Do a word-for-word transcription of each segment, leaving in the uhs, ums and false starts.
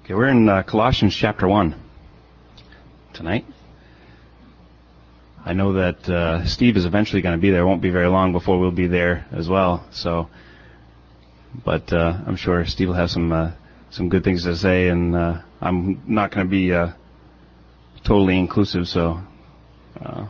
Okay, we're in uh, Colossians chapter one tonight. I know that uh, Steve is eventually going to be there. It won't be very long before we'll be there as well. So, but uh, I'm sure Steve will have some uh, some good things to say, and uh, I'm not going to be uh, totally inclusive, so uh,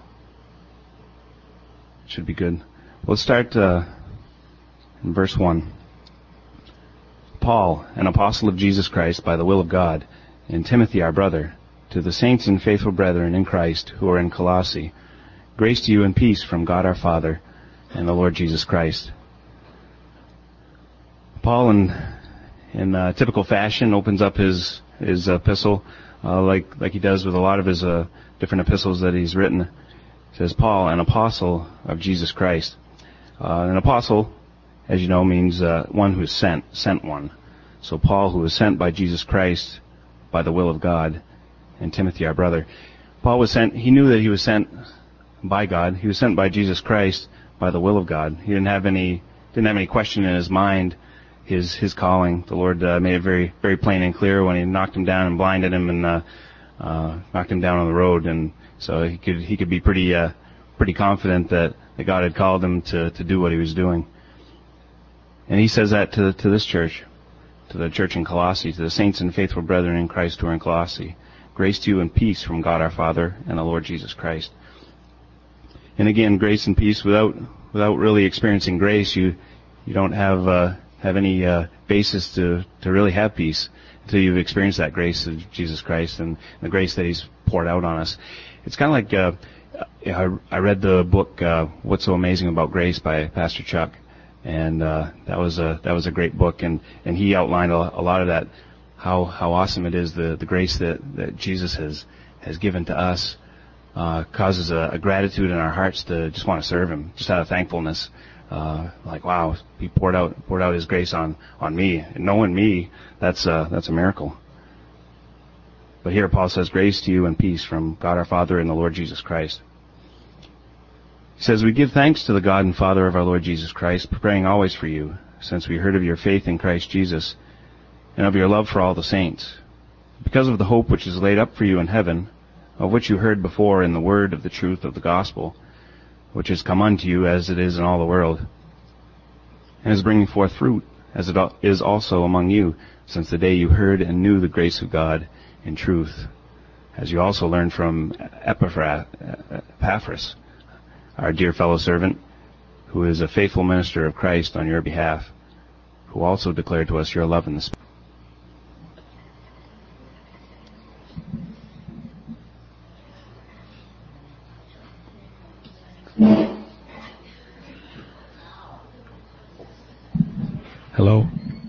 it should be good. We'll start uh, in verse one. Paul, an apostle of Jesus Christ by the will of God, and Timothy our brother, to the saints and faithful brethren in Christ who are in Colossae, grace to you and peace from God our Father and the Lord Jesus Christ. Paul, in, in uh, typical fashion, opens up his his epistle uh, like like he does with a lot of his uh, different epistles that he's written. He says, Paul, an apostle of Jesus Christ. Uh, an apostle, as you know, means uh, one who is sent, sent one. So Paul, who was sent by Jesus Christ by the will of God, and Timothy, our brother. Paul was sent, he knew that he was sent by God. He was sent by Jesus Christ by the will of God. He didn't have any, didn't have any question in his mind, his, his calling. The Lord uh, made it very, very plain and clear when he knocked him down and blinded him and uh, uh, knocked him down on the road. And so he could, he could be pretty, uh, pretty confident that, that God had called him to, to do what he was doing. And he says that to, to this church, to the church in Colossae, to the saints and faithful brethren in Christ who are in Colossae. Grace to you and peace from God our Father and the Lord Jesus Christ. And again, grace and peace, without without really experiencing grace, you you don't have uh, have any uh, basis to, to really have peace until you've experienced that grace of Jesus Christ and the grace that He's poured out on us. It's kind of like uh, I, I read the book uh, What's So Amazing About Grace by Pastor Chuck. And uh, that was a that was a great book, and, and he outlined a, a lot of that, how how awesome it is, the, the grace that, that Jesus has has given to us, uh, causes a, a gratitude in our hearts to just want to serve Him, just out of thankfulness, uh, like wow, He poured out poured out His grace on, on me, and knowing me, that's a, that's a miracle. But here Paul says, grace to you and peace from God our Father and the Lord Jesus Christ. He says, we give thanks to the God and Father of our Lord Jesus Christ, praying always for you, since we heard of your faith in Christ Jesus, and of your love for all the saints, because of the hope which is laid up for you in heaven, of which you heard before in the word of the truth of the gospel, which has come unto you as it is in all the world, and is bringing forth fruit, as it is also among you, since the day you heard and knew the grace of God in truth, as you also learned from Epaphras, our dear fellow servant, who is a faithful minister of Christ on your behalf, who also declared to us your love in the Spirit. Hello.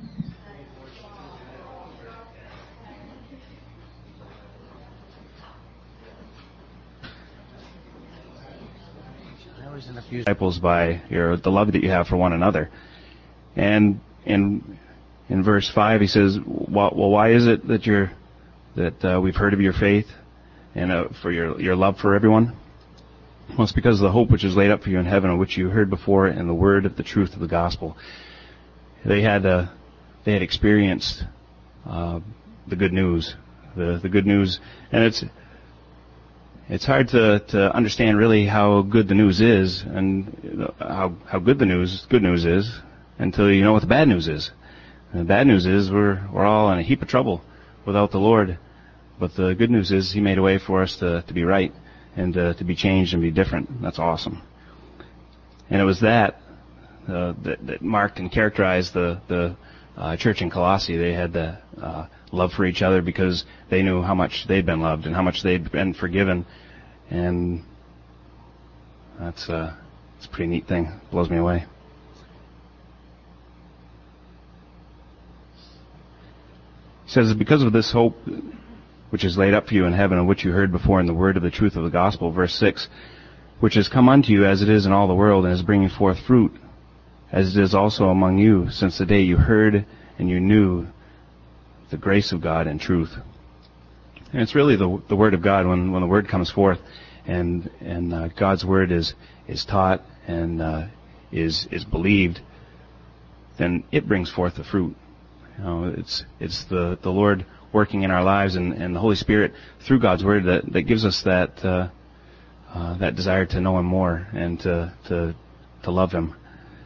Disciples by your the love that you have for one another. And in in verse five he says, well, well why is it that you're that uh, we've heard of your faith and uh, for your your love for everyone? Well, it's because of the hope which is laid up for you in heaven, of which you heard before in the word of the truth of the gospel. They had uh, they had experienced uh, the good news, the the good news, and it's. It's hard to, to understand really how good the news is and how how good the news good news is until you know what the bad news is. And the bad news is we're we're all in a heap of trouble without the Lord. But the good news is He made a way for us to, to be right and to, to be changed and be different. That's awesome. And it was that uh, that, that marked and characterized the the uh, church in Colossae. They had the uh, love for each other because they knew how much they'd been loved and how much they'd been forgiven, and that's uh, it's a pretty neat thing. It blows me away. He says, because of this hope which is laid up for you in heaven, of which you heard before in the word of the truth of the gospel, verse six, which has come unto you as it is in all the world, and is bringing forth fruit, as it is also among you, since the day you heard and you knew the grace of God and truth. And it's really the the word of God when when the word comes forth, and and uh, God's word is is taught and uh, is is believed, then it brings forth the fruit. You know, it's it's the the Lord working in our lives, and, and the Holy Spirit through God's Word that that gives us that uh, uh, that desire to know Him more and to to to love Him.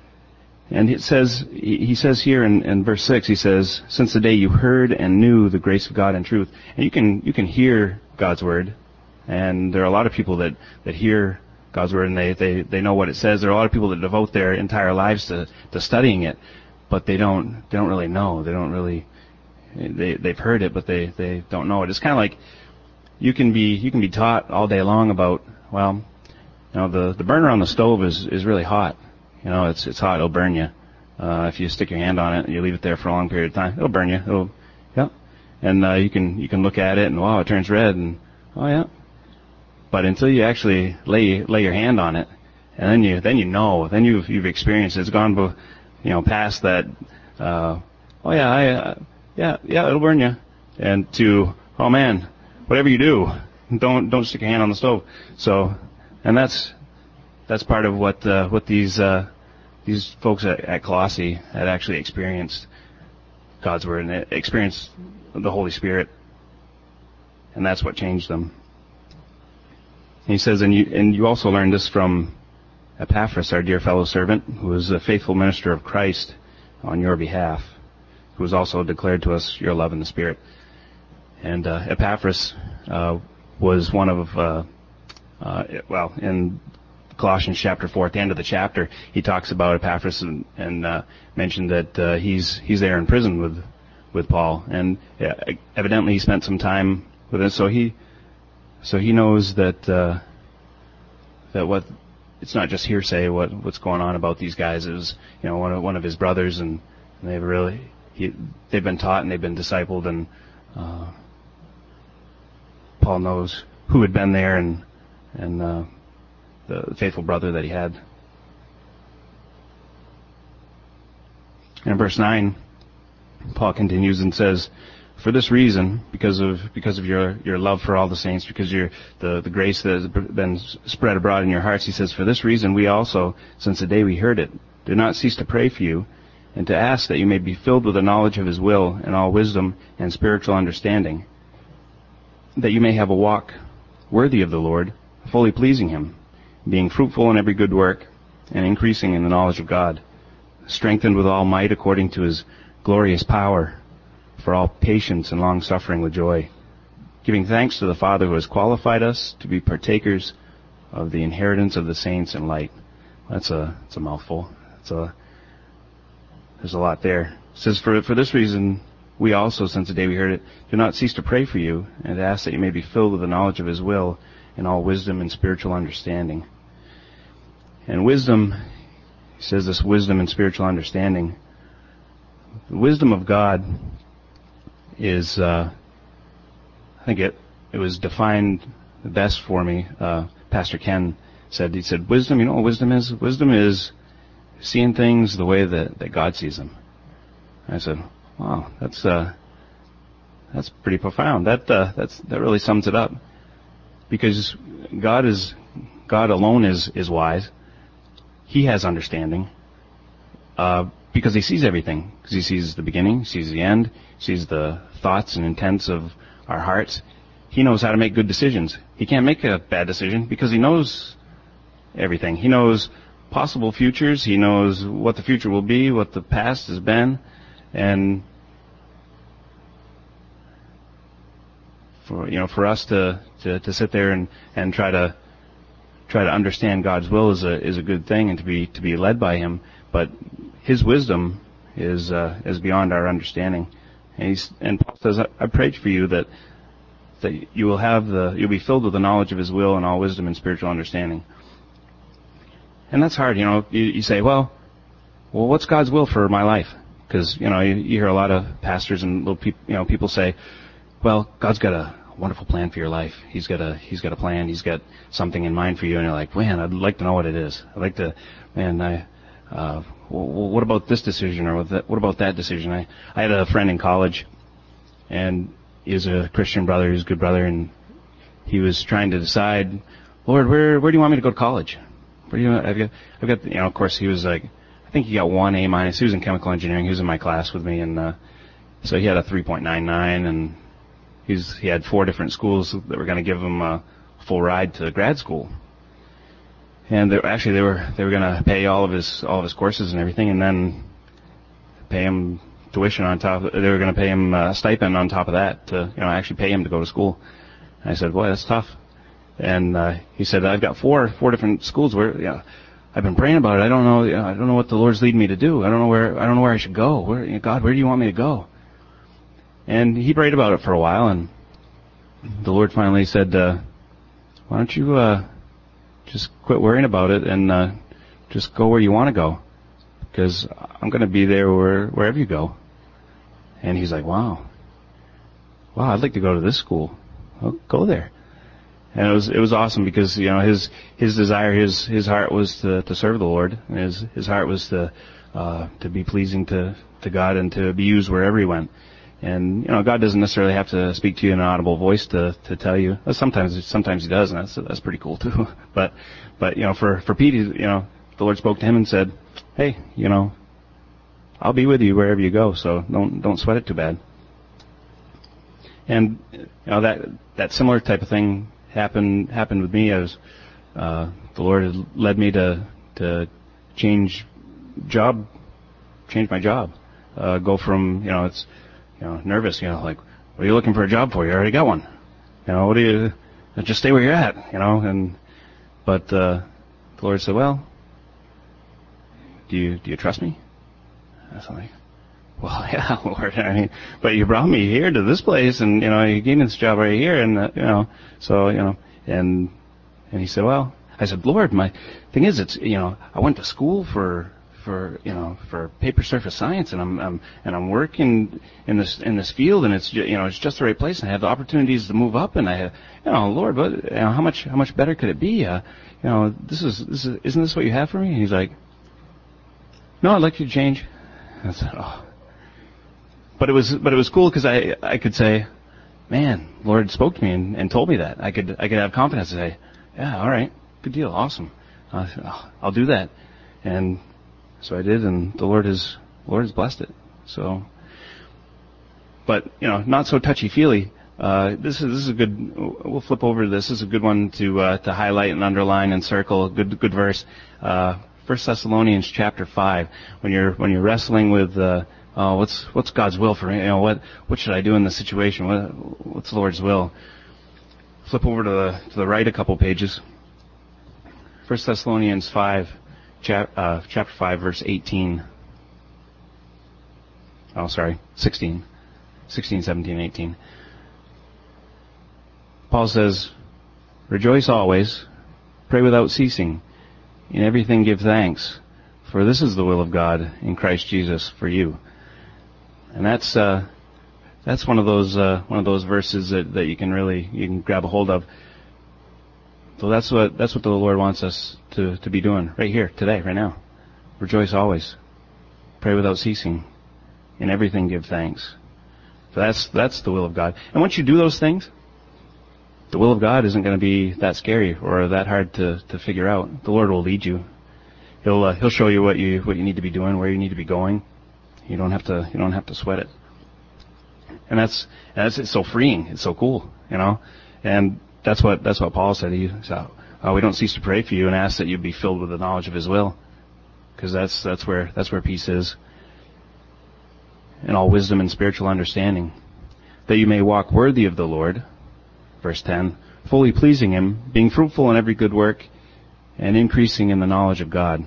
And it says, he says here in, in verse six, he says, since the day you heard and knew the grace of God and truth. And you can, you can hear God's Word. And there are a lot of people that, that hear God's Word and they, they, they know what it says. There are a lot of people that devote their entire lives to, to studying it, but they don't, they don't really know. They don't really, they, they've heard it, but they, they don't know it. It's kind of like, you can be, you can be taught all day long about, well, you know, the, the burner on the stove is, is really hot. You know, it's it's hot. It'll burn you. Uh, if you stick your hand on it and you leave it there for a long period of time, it'll burn you. It'll, yeah. And uh, you can you can look at it and wow, it turns red and oh yeah. But until you actually lay lay your hand on it, and then you then you know, then you've you've experienced it. It's gone, you know, past that. Uh, oh yeah, I uh, yeah yeah it'll burn you. And to oh man, whatever you do, don't don't stick your hand on the stove. So, and that's. That's part of what uh, what these uh, these folks at, at Colossae had actually experienced God's Word and experienced the Holy Spirit, and that's what changed them. And he says, and you and you also learned this from Epaphras, our dear fellow servant, who was a faithful minister of Christ on your behalf, who has also declared to us your love in the Spirit. And uh, Epaphras uh, was one of uh, uh, well in Colossians chapter four, at the end of the chapter, he talks about Epaphras and, and uh, mentioned that uh, he's he's there in prison with with Paul, and yeah, evidently he spent some time with it. So he so he knows that uh, that what it's not just hearsay. What what's going on about these guys is, you know, one of one of his brothers, and, and they've really he, they've been taught and they've been discipled, and uh, Paul knows who had been there and and. Uh, the faithful brother that he had. And in verse nine, Paul continues and says, for this reason, because of because of your, your love for all the saints, because your the, the grace that has been spread abroad in your hearts, he says, for this reason we also, since the day we heard it, do not cease to pray for you, and to ask that you may be filled with the knowledge of His will and all wisdom and spiritual understanding, that you may have a walk worthy of the Lord, fully pleasing Him, being fruitful in every good work, and increasing in the knowledge of God, strengthened with all might according to His glorious power, for all patience and long-suffering with joy, giving thanks to the Father who has qualified us to be partakers of the inheritance of the saints in light. That's a, that's a mouthful. It's a, there's a lot there. It says, for, for this reason, we also, since the day we heard it, do not cease to pray for you, and to ask that you may be filled with the knowledge of His will, in all wisdom and spiritual understanding. And wisdom, he says this wisdom and spiritual understanding. The wisdom of God is, uh, I think it, it was defined the best for me. Uh, Pastor Ken said, he said, wisdom, you know what wisdom is? Wisdom is seeing things the way that, that God sees them. And I said, wow, that's, uh, that's pretty profound. That, uh, that's, that really sums it up. Because God is, God alone is, is wise. He has understanding, uh, because He sees everything. Because He sees the beginning, sees the end, sees the thoughts and intents of our hearts. He knows how to make good decisions. He can't make a bad decision because He knows everything. He knows possible futures. He knows what the future will be, what the past has been, and for, you know, for us to, to, to sit there and, and try to try to understand God's will is a is a good thing, and to be to be led by Him. But His wisdom is uh, is beyond our understanding. And, he's, and Paul says, I, I prayed for you that that you will have the you'll be filled with the knowledge of His will and all wisdom and spiritual understanding. And that's hard, you know. You, you say, well, well, what's God's will for my life? Because you know you, you hear a lot of pastors and little people, you know, people say, well, God's got a wonderful plan for your life. He's got a He's got a plan. He's got something in mind for you, and you're like, man, I'd like to know what it is. I'd like to, man, I, uh, well, what about this decision, or what, that, what about that decision? I I had a friend in college, and he was a Christian brother. He was a good brother, and he was trying to decide, Lord, where where do you want me to go to college? Where do you? I've got, I've got, you know, of course, he was like, I think he got one A minus. He was in chemical engineering. He was in my class with me, and uh, So he had a three point nine nine, and he's he had four different schools that were going to give him a full ride to grad school. And they, actually, they were they were going to pay all of his all of his courses and everything, and then pay him tuition on top. They were going to pay him a stipend on top of that to, you know, actually pay him to go to school. And I said, boy, that's tough. And uh, he said, I've got four four different schools where, you know, I've been praying about it. I don't know, you know, I don't know what the Lord's leading me to do. I don't know where I don't know where I should go. Where, you know, God, where do you want me to go? And he prayed about it for a while, and the Lord finally said, uh, why don't you uh, just quit worrying about it and uh, just go where you want to go, because I'm going to be there where, wherever you go. And he's like, wow, wow, I'd like to go to this school. Well, go there. And it was it was awesome because, you know, his his desire, his his heart was to to serve the Lord, and his his heart was to uh, to be pleasing to to God and to be used wherever he went. And, you know, God doesn't necessarily have to speak to you in an audible voice to, to tell you. Sometimes, sometimes he does, and that's, that's pretty cool too. But, but, you know, for, for Pete, you know, the Lord spoke to him and said, hey, you know, I'll be with you wherever you go, so don't, don't sweat it too bad. And, you know, that, that similar type of thing happened, happened with me. I was, uh, the Lord had led me to, to change job, change my job, uh, go from, you know, it's, you know, nervous, you know, like, what are you looking for a job for? You already got one. You know, what do you, just stay where you're at, you know, and, but, uh, the Lord said, well, do you, do you trust me? I was like, well, yeah, Lord, I mean, but you brought me here to this place, and, you know, you gave me this job right here, and, uh, you know, so, you know, and, and he said, well, I said, Lord, my thing is, it's, you know, I went to school for, for, you know, for paper surface science, and I'm, I'm, and I'm working in this, in this field, and it's, you know, it's just the right place, and I have the opportunities to move up, and I have, you know, Lord, but, you know, how much, how much better could it be? Uh, you know, this is, this is, isn't this what you have for me? And he's like, no, I'd like you to change. I said, oh. But it was, but it was cool because I, I could say, man, Lord spoke to me and, and told me that. I could, I could have confidence to say, yeah, all right, good deal, awesome. Uh, oh, I'll do that. And so I did, and the Lord has, Lord has blessed it. So, but, you know, not so touchy-feely. Uh, this is, this is a good, we'll flip over to this. This is a good one to, uh, to highlight and underline and circle. Good, good verse. Uh, First Thessalonians chapter five. When you're, when you're wrestling with, uh, oh, what's, what's God's will for me? You know, what, what should I do in this situation? What, what's the Lord's will? Flip over to the, to the right a couple pages. First Thessalonians five, chap, uh, chapter five, verse eighteen. Oh, sorry, sixteen. sixteen, seventeen, eighteen. Paul says, rejoice always, pray without ceasing, in everything give thanks, for this is the will of God in Christ Jesus for you. And that's, uh, that's one of those, uh, one of those verses that, that you can really, you can grab a hold of. So that's what, that's what the Lord wants us to, to be doing right here, today, right now. Rejoice always, pray without ceasing, in everything give thanks. So that's, that's the will of God. And once you do those things, the will of God isn't going to be that scary or that hard to, to figure out. The Lord will lead you. He'll, uh, he'll show you what you, what you need to be doing, where you need to be going. You don't have to, you don't have to sweat it. And that's, and that's, it's so freeing. It's so cool, you know? And that's what, that's what Paul said. He said, oh, we don't cease to pray for you and ask that you be filled with the knowledge of his will. Cause that's, that's where, that's where peace is. And all wisdom and spiritual understanding. That you may walk worthy of the Lord. Verse ten, fully pleasing him, being fruitful in every good work, and increasing in the knowledge of God.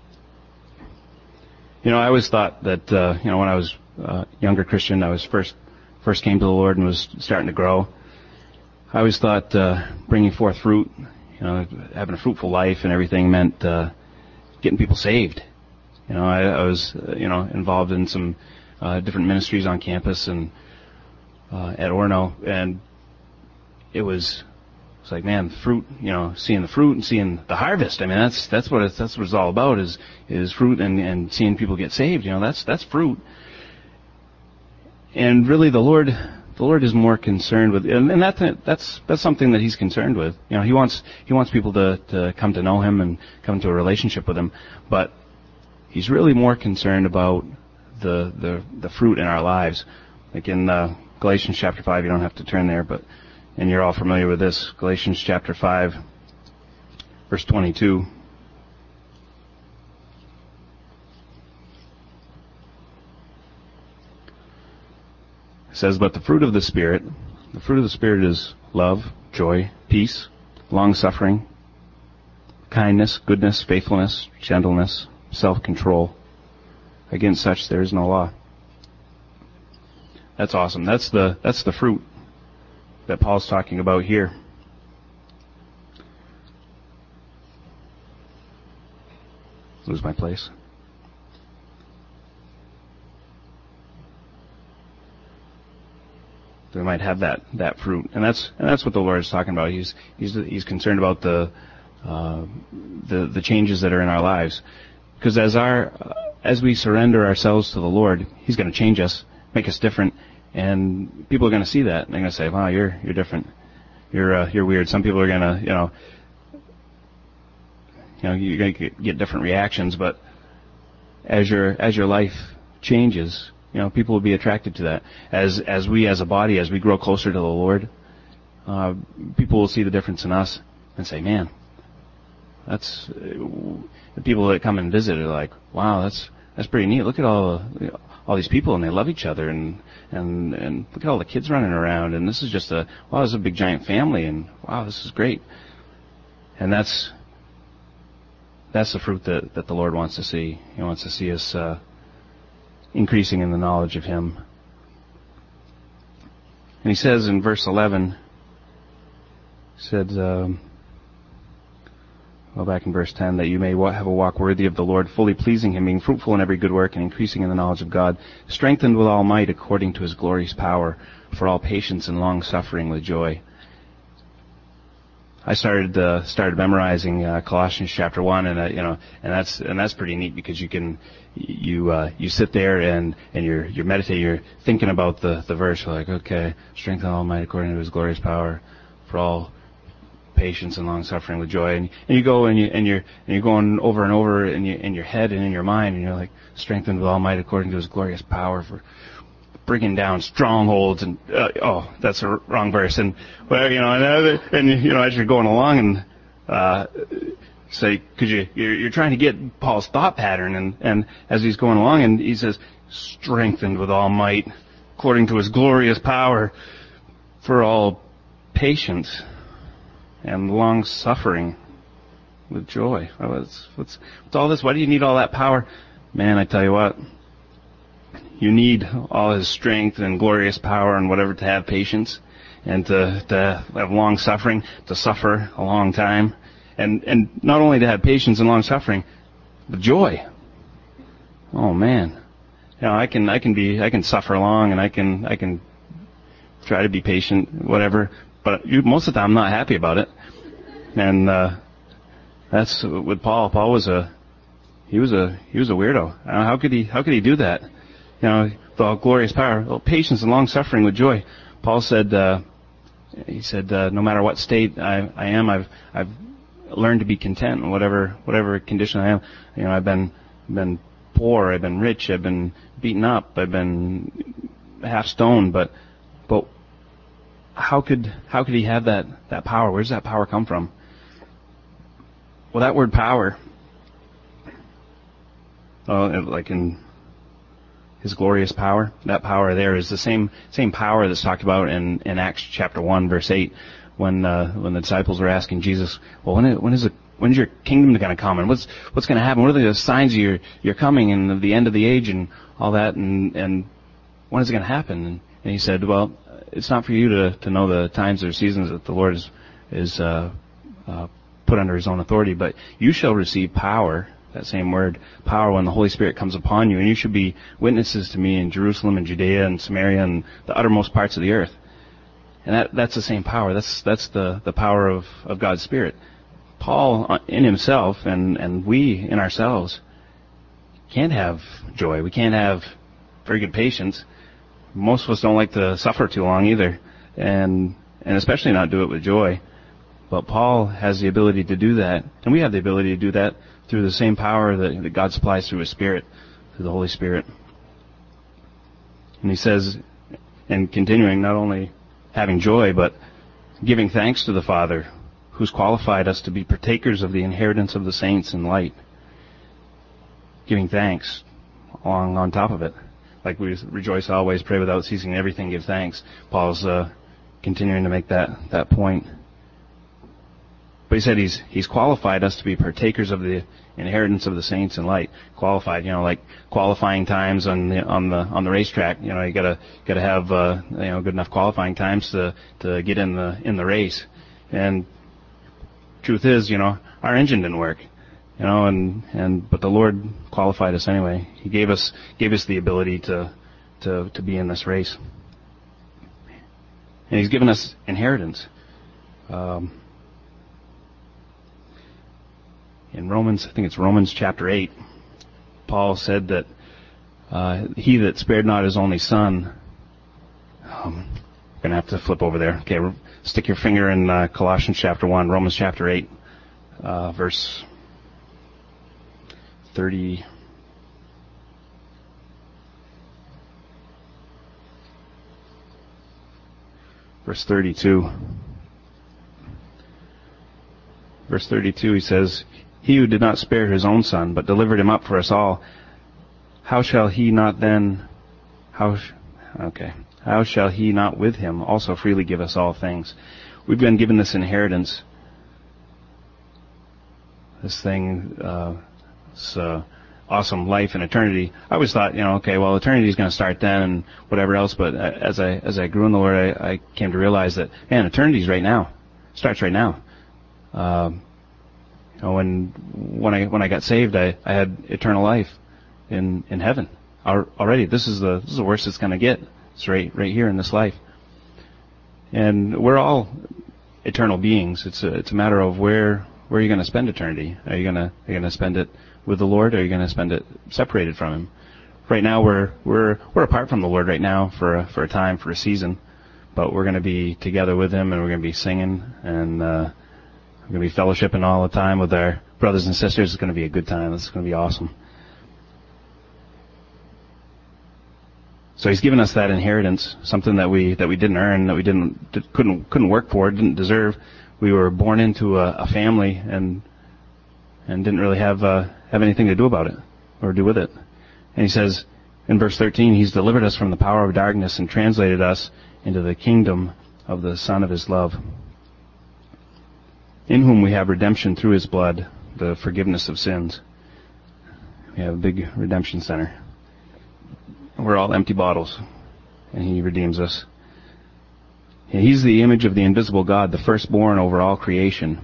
You know, I always thought that, uh, you know, when I was a younger Christian, I was first, first came to the Lord and was starting to grow. I always thought, uh, bringing forth fruit, you know, having a fruitful life and everything meant, uh, getting people saved. You know, I, I was, uh, you know, involved in some, uh, different ministries on campus and, uh, at Orono, and it was, it's like, man, fruit, you know, seeing the fruit and seeing the harvest. I mean, that's, that's what it's, that's what it's all about is, is fruit and, and seeing people get saved. You know, that's, that's fruit. And really the Lord, the Lord is more concerned with, and, and that's, that's, that's something that he's concerned with. You know, he wants, he wants people to, to come to know him and come to a relationship with him. But he's really more concerned about the, the, the fruit in our lives. Like in uh, Galatians chapter five, you don't have to turn there, but and you're all familiar with this. Galatians chapter five, verse twenty-two. It says, "But the fruit of the Spirit, the fruit of the Spirit is love, joy, peace, long-suffering, kindness, goodness, faithfulness, gentleness, self-control. Against such there is no law." That's awesome. That's the that's the fruit that Paul's talking about here. Lose my place. We might have that, that fruit, and that's and that's what the Lord is talking about. He's he's he's concerned about the uh, the the changes that are in our lives, because as our as we surrender ourselves to the Lord, He's going to change us, make us different, and people are going to see that. And they're going to say, "Wow, you're you're different. You're uh, you're weird." Some people are going to you know you know you're going to get different reactions, but as your as your life changes, you know, people will be attracted to that. As as we, as a body, as we grow closer to the Lord, uh, people will see the difference in us and say, "Man, that's." Uh, the people that come and visit are like, "Wow, that's that's pretty neat. Look at all you know, all these people, and they love each other, and and and look at all the kids running around, and this is just a wow, this is a big giant family, and wow, this is great." And that's that's the fruit that that the Lord wants to see. He wants to see us. Uh, increasing in the knowledge of Him. And he says in verse eleven, he said, um, well, back in verse ten, that you may have a walk worthy of the Lord, fully pleasing Him, being fruitful in every good work and increasing in the knowledge of God, strengthened with all might according to His glorious power, for all patience and long suffering with joy. I started uh, started memorizing uh, Colossians chapter one, and uh, you know, and that's and that's pretty neat because you can you uh, you sit there and and you're you're meditating, you're thinking about the the verse. You're like, okay, strengthen all might according to His glorious power, for all patience and long suffering with joy, and and you go and you and you're and you're going over and over in your in your head and in your mind, and you're like, strengthened with all might according to His glorious power for bringing down strongholds, and uh, oh, that's a wrong verse. And well, you know, and, and you know, as you're going along, and uh, say, could you? You're, you're trying to get Paul's thought pattern, and and as he's going along, and he says, strengthened with all might, according to His glorious power, for all patience and long suffering with joy. Oh, what's, what's, what's all this? Why do you need all that power? Man, I tell you what. You need all His strength and glorious power and whatever to have patience and to, to have long suffering, to suffer a long time. And, and not only to have patience and long suffering, but joy. Oh man. You know, I can, I can be, I can suffer long and I can, I can try to be patient, whatever, but you, most of the time I'm not happy about it. And, uh, that's with Paul. Paul was a, he was a, he was a weirdo. I don't know, how could he, how could he do that? You know, the glorious power, oh, patience and long suffering with joy. Paul said, uh, he said, uh, no matter what state I, I am, I've, I've learned to be content in whatever, whatever condition I am. You know, I've been, been poor, I've been rich, I've been beaten up, I've been half stoned, but, but how could, how could he have that, that power? Where does that power come from? Well, that word power, oh, like in His glorious power, that power there is the same same power that's talked about in, in Acts chapter one, verse eight, when uh, when the disciples were asking Jesus, well, when is, when is it, when's your kingdom going to come, and what's what's going to happen? What are the signs of your your coming and of the end of the age and all that, and and when is it going to happen? And, and he said, well, it's not for you to to know the times or seasons that the Lord is is uh, uh, put under His own authority, but you shall receive power. That same word, power, when the Holy Spirit comes upon you, and you should be witnesses to me in Jerusalem and Judea and Samaria and the uttermost parts of the earth. And that, that's the same power. That's, that's the, the power of, of God's Spirit. Paul in himself and, and we in ourselves can't have joy. We can't have very good patience. Most of us don't like to suffer too long either, and, and especially not do it with joy. But Paul has the ability to do that, and we have the ability to do that through the same power that, that God supplies through His Spirit, through the Holy Spirit. And he says and continuing, not only having joy, but giving thanks to the Father, who's qualified us to be partakers of the inheritance of the saints in light. Giving thanks along on top of it. Like we rejoice always, pray without ceasing, in everything give thanks. Paul's uh, continuing to make that, that point. But he said he's he's qualified us to be partakers of the inheritance of the saints in light. Qualified, you know, like qualifying times on the on the on the racetrack. You know, you gotta gotta have uh, you know good enough qualifying times to to get in the in the race. And truth is, you know, our engine didn't work. You know, and and but the Lord qualified us anyway. He gave us gave us the ability to to to be in this race. And He's given us inheritance. Um, In Romans, I think it's Romans chapter eight, Paul said that uh, he that spared not his only son, um, I'm going to have to flip over there. Okay, stick your finger in uh, Colossians chapter one, Romans chapter eight, uh, verse thirty. Verse thirty-two. Verse thirty-two, he says, He who did not spare his own son, but delivered him up for us all, how shall he not then, how, okay, how shall he not with him also freely give us all things? We've been given this inheritance, this thing, uh, this uh, awesome life and eternity. I always thought, you know, okay, well, eternity is going to start then and whatever else, but as I as I grew in the Lord, I, I came to realize that, man, eternity is right now. It starts right now. Um, You know, when when I when I got saved, I, I had eternal life in in heaven already. This is the this is the worst it's going to get. It's right right here in this life, and we're all eternal beings. It's a it's a matter of where where are you going to spend eternity? Are you gonna are you going to spend it with the Lord, or are you going to spend it separated from Him? Right now, we're we're we're apart from the Lord right now for a, for a time, for a season, but we're going to be together with Him, and we're going to be singing and. Uh, We're going to be fellowshipping all the time with our brothers and sisters. It's going to be a good time. It's going to be awesome. So He's given us that inheritance, something that we that we didn't earn, that we didn't couldn't couldn't work for, didn't deserve. We were born into a, a family and and didn't really have uh, have anything to do about it or do with it. And He says in verse thirteen, He's delivered us from the power of darkness and translated us into the kingdom of the Son of His love, in whom we have redemption through His blood, the forgiveness of sins. We have a big redemption center. We're all empty bottles, and He redeems us. And He's the image of the invisible God, the firstborn over all creation.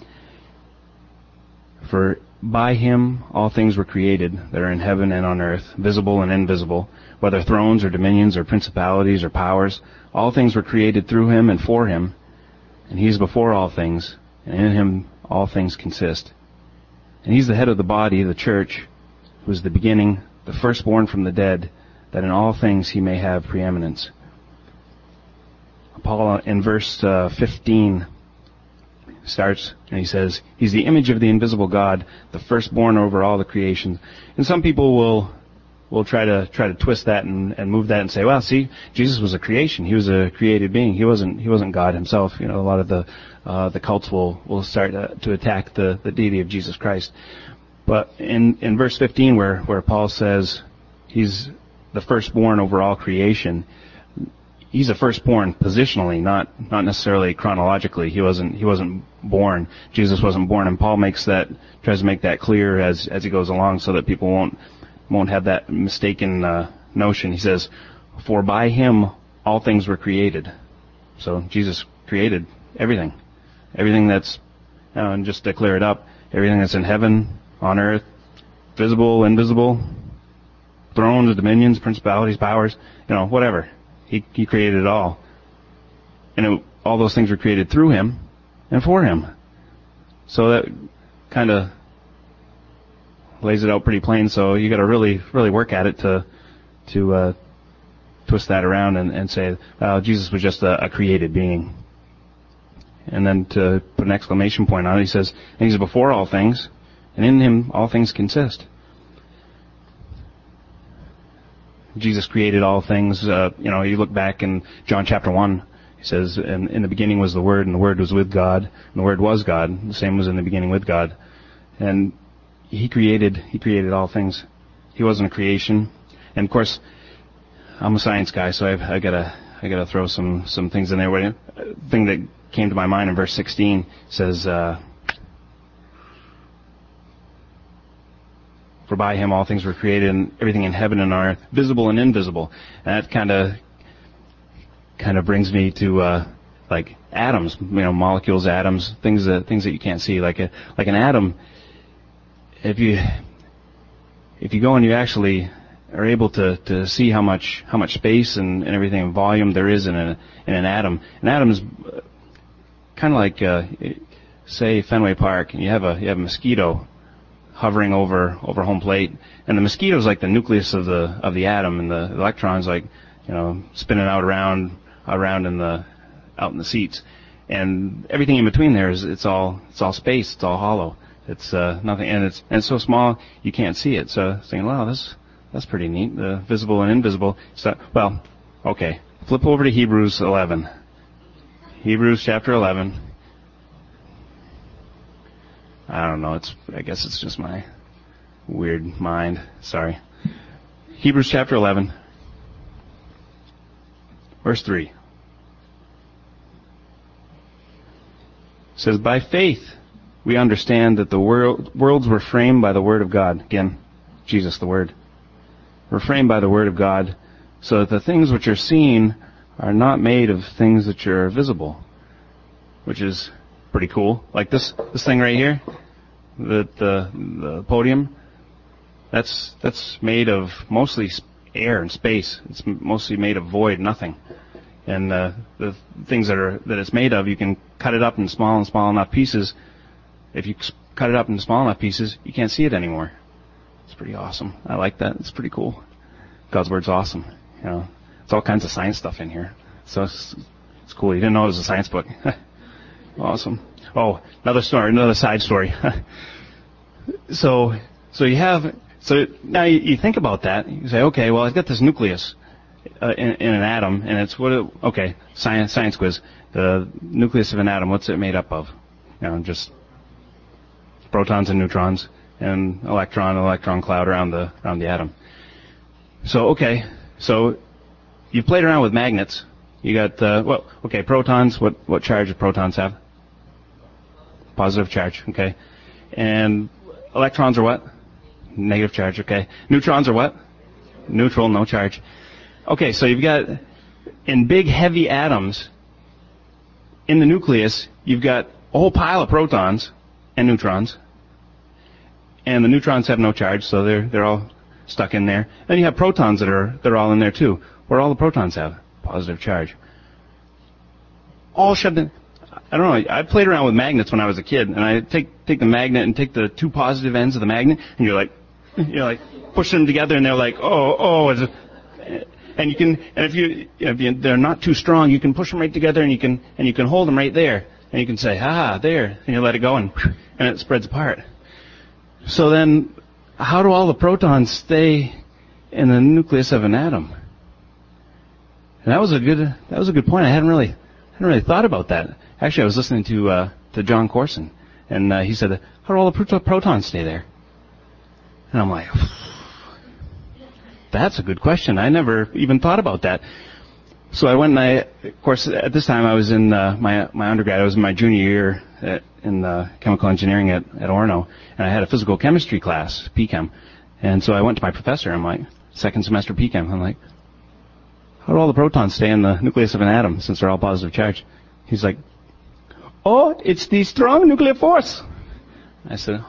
For by Him all things were created that are in heaven and on earth, visible and invisible, whether thrones or dominions or principalities or powers. All things were created through Him and for Him, and He is before all things, and in Him all things consist. And He's the head of the body, the church, who is the beginning, the firstborn from the dead, that in all things He may have preeminence. Paul, in verse uh, fifteen, starts, and he says, He's the image of the invisible God, the firstborn over all the creation. And some people will will try to try to twist that and, and move that and say, well, see, Jesus was a creation. He was a created being. He wasn't he wasn't God Himself. You know, a lot of the uh, the cults will will start uh, to attack the, the deity of Jesus Christ. But in in verse fifteen, where where Paul says He's the firstborn over all creation, He's a firstborn positionally, not not necessarily chronologically. He wasn't he wasn't born. Jesus wasn't born, and Paul makes that tries to make that clear as as he goes along, so that people won't won't have that mistaken uh, notion. He says, "For by Him all things were created." So Jesus created everything, everything that's uh, and just to clear it up, everything that's in heaven, on earth, visible, invisible, thrones, dominions, principalities, powers, you know, whatever. He, he created it all. And it, all those things were created through Him and for Him. So that kind of lays it out pretty plain. So you got to really, really work at it to to uh, twist that around and, and say, well, Jesus was just a, a created being. And then to put an exclamation point on it, He says, and He's before all things, and in Him all things consist. Jesus created all things. Uh, you know, you look back in John chapter one, he says, in, in the beginning was the Word, and the Word was with God, and the Word was God. The same was in the beginning with God. And he created, he created all things. He wasn't a creation. And of course, I'm a science guy, so I've, I gotta, I gotta throw some, some things in there. What, thing that came to my mind in verse sixteen says, uh, for by him all things were created, and everything in heaven and on earth, visible and invisible. And that kind of, kind of brings me to, uh, like atoms, you know, molecules, atoms, things that, things that you can't see. Like a, like an atom, if you, if you go and you actually are able to, to see how much, how much space and, and everything and volume there is in a, in an atom. An atom is kind of like, uh, say Fenway Park, and you have a, you have a mosquito hovering over, over home plate, and the mosquito is like the nucleus of the, of the atom, and the electrons like, you know, spinning out around, around in the, out in the seats. And everything in between there is, it's all, it's all space, it's all hollow. It's, uh, nothing, and it's, and it's so small, you can't see it. So, saying, wow, this, that's pretty neat, the visible and invisible. So, well, okay. Flip over to Hebrews eleven. Hebrews chapter eleven. I don't know, it's, I guess it's just my weird mind. Sorry. Hebrews chapter eleven. Verse three. It says, by faith we understand that the world, worlds were framed by the word of God. Again, Jesus the Word. Were framed by the word of God, so that the things which are seen are not made of things which are visible. Which is pretty cool. Like this, this thing right here, the, the, the podium, that's, that's made of mostly air and space. It's mostly made of void, nothing. And uh, the things that are that it's made of, you can cut it up in small and small enough pieces. If you cut it up in small enough pieces, you can't see it anymore. It's pretty awesome. I like that. It's pretty cool. God's Word's awesome. You know, it's all kinds of science stuff in here. So it's, it's cool. You didn't know it was a science book. Awesome. Oh, another story, another side story. so, so you have, so now you, you think about that. You say, okay, well, I've got this nucleus uh, in, in an atom, and it's what? It, okay, science, science quiz. The nucleus of an atom. What's it made up of? You know, just protons and neutrons, and electron, electron cloud around the around the atom. So okay, so you played around with magnets. You got uh, well, okay, protons. What what charge do protons have? Positive charge. Okay, and electrons are what? Negative charge. Okay, neutrons are what? Neutral, no charge. Okay, so you've got in big heavy atoms in the nucleus, you've got a whole pile of protons and neutrons. And the neutrons have no charge, so they're they're all stuck in there. Then you have protons that are they're all in there too. Where all the protons have positive charge. All shoved in. I don't know. I played around with magnets when I was a kid, and I take take the magnet and take the two positive ends of the magnet, and you're like, you're like pushing them together, and they're like, oh, oh, it's a, and you can, and if you, if you, they're not too strong, you can push them right together, and you can, and you can hold them right there, and you can say, ah, there, and you let it go, and and it spreads apart. So then, how do all the protons stay in the nucleus of an atom? And that was a good, that was a good point. I hadn't really, hadn't really thought about that. Actually, I was listening to uh, to John Corson, and uh, he said, how do all the prot- protons stay there? And I'm like, that's a good question. I never even thought about that. So I went and I, of course, at this time I was in uh, my my undergrad. I was in my junior year at, in uh, chemical engineering at, at Orono, and I had a physical chemistry class, P Chem. And so I went to my professor. I'm like, second semester P Chem. I'm like, how do all the protons stay in the nucleus of an atom since they're all positive charge? He's like, oh, it's the strong nuclear force. I said,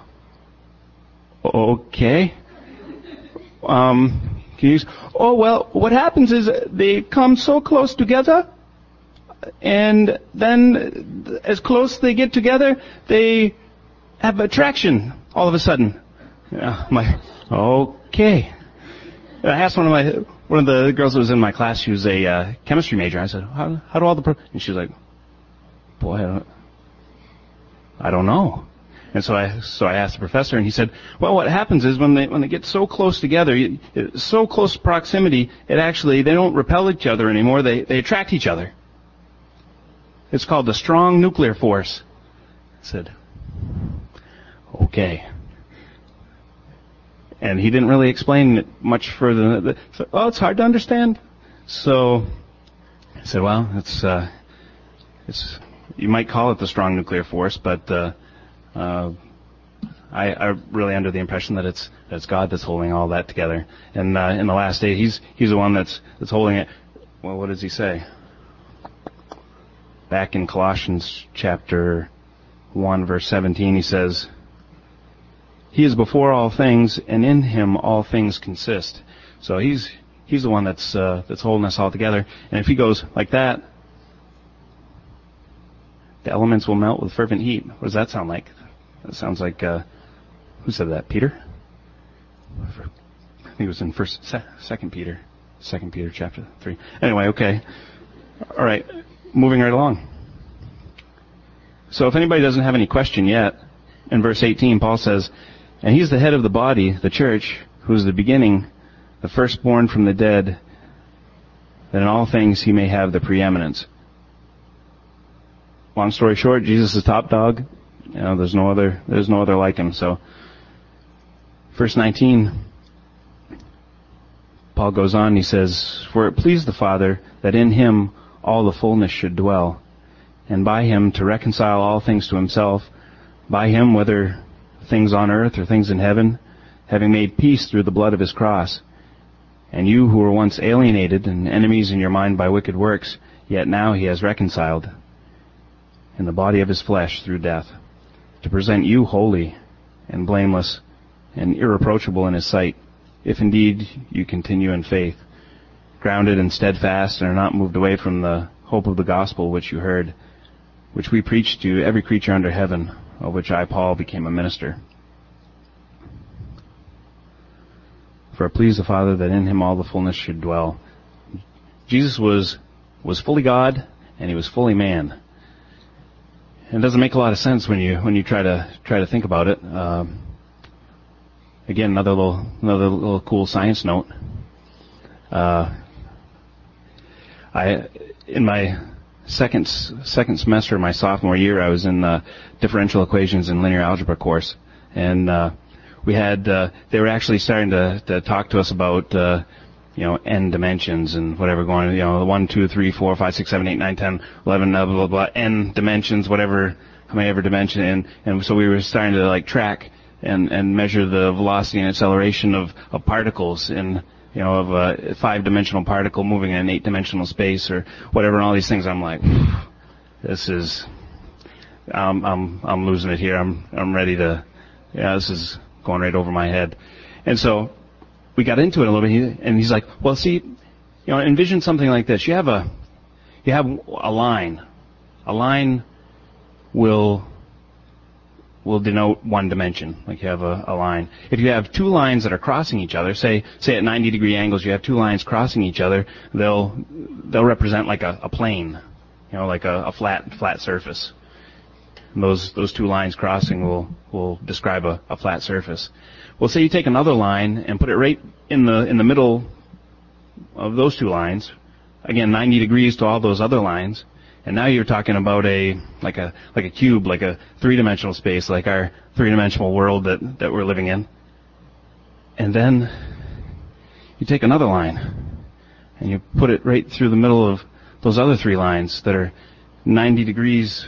okay. Um, can you, oh, well, what happens is they come so close together, and then as close they get together, they have attraction all of a sudden. Yeah, I'm like, okay. And I asked one of my, one of the girls that was in my class, she was a uh, chemistry major. I said, how, how do all the, pro-? And she was like, boy, I don't, I don't know. And so I, so I asked the professor, and he said, well, what happens is when they, when they get so close together, you, so close proximity, it actually, they don't repel each other anymore, they, they attract each other. It's called the strong nuclear force. I said, okay. And he didn't really explain it much further than that. So, oh, it's hard to understand. So I said, well, it's, uh, it's, you might call it the strong nuclear force, but, uh, uh, I, I'm really under the impression that it's, that it's God that's holding all that together. And, uh, in the last day, he's, he's the one that's, that's holding it. Well, what does he say? Back in Colossians chapter one, verse seventeen, he says, He is before all things, and in Him all things consist. So he's he's the one that's uh, that's holding us all together. And if he goes like that, the elements will melt with fervent heat. What does that sound like? That sounds like uh, who said that? Peter? I think it was in First, Second Peter, Second Peter chapter three. Anyway, okay, all right, moving right along. So if anybody doesn't have any question yet, in verse eighteen, Paul says, and He's the head of the body, the church, who is the beginning, the firstborn from the dead, that in all things He may have the preeminence. Long story short, Jesus is top dog. You know, there's no other, there's no other like Him. So, verse nineteen, Paul goes on, he says, for it pleased the Father that in Him all the fullness should dwell, and by Him to reconcile all things to Himself, by Him whether things on earth or things in heaven, having made peace through the blood of His cross. And you who were once alienated and enemies in your mind by wicked works, yet now He has reconciled in the body of His flesh through death, to present you holy and blameless and irreproachable in His sight, if indeed you continue in faith, grounded and steadfast, and are not moved away from the hope of the gospel which you heard, which we preach to every creature under heaven, of which I, Paul, became a minister. For it pleased the Father that in Him all the fullness should dwell. Jesus was was fully God, and He was fully man. It doesn't make a lot of sense when you when you try to try to think about it. Um, again, another little another little cool science note. Uh, I in my second second semester of my sophomore year, I was in the differential equations and linear algebra course, and uh, we had uh, they were actually starting to, to talk to us about uh, you know n dimensions and whatever going you know one, two, three, four, five, six, seven, eight, nine, ten, eleven, blah blah blah n dimensions, whatever how many ever dimension, and and so we were starting to like track and and measure the velocity and acceleration of of particles in. You know, of a five-dimensional particle moving in an eight-dimensional space or whatever, and all these things. I'm like, this is, I'm, I'm, I'm losing it here. I'm, I'm ready to, yeah, this is going right over my head. And so we got into it a little bit, and he's like, well, see, you know, envision something like this. You have a, you have a line. A line will. will denote one dimension, like you have a, a line. If you have two lines that are crossing each other, say say at ninety degree angles, you have two lines crossing each other, they'll they'll represent like a, a plane, you know, like a, a flat flat surface. And those those two lines crossing will will describe a, a flat surface. Well, say you take another line and put it right in the in the middle of those two lines, again ninety degrees to all those other lines. And now you're talking about a like a like a cube, like a three-dimensional space, like our three-dimensional world that, that we're living in. And then you take another line and you put it right through the middle of those other three lines that are ninety degrees